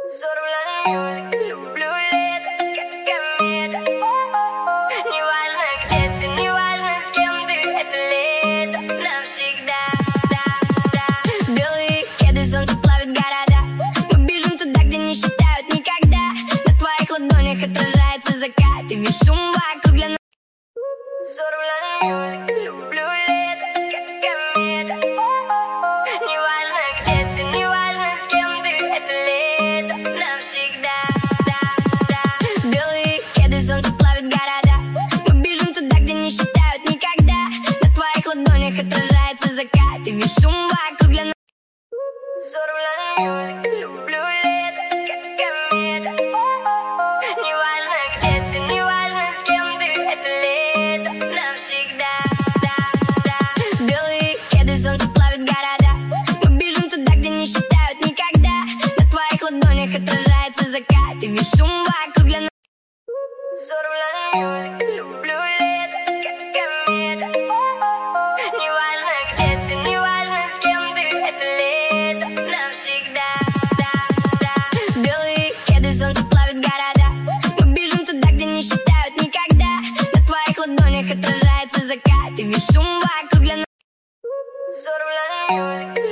Люблю лето, как комета. Неважно, где ты, неважно, с кем ты, это лето навсегда. Белые кеды, солнце плавит города. Мы бежим туда, где не считают никогда. На твоих ладонях отражается закат, и весь шум вокруг для нас. Люблю лето, как комета. Неважно, где ты, неважно, с кем ты, это лето навсегда. Белые кеды, солнце плавит города. Мы бежим туда, где не считают никогда. На твоих ладонях отражается закат, и весь шум вокруг для нас. Люблю лето, как комета. Неважно, где ты, неважно, с кем ты, это лето навсегда. Белые кеды, солнце плавит города. Мы бежим туда, где не считают никогда. На твоих ладонях отражается закат, и весь шум вокруг для нас. Люблю лето, как комета. Неважно, где ты, неважно, с кем ты, это лето навсегда. Белые кеды, солнце плавит города. Мы бежим туда, где не считают никогда. На твоих ладонях отражается закат, и весь шум вокруг для нас.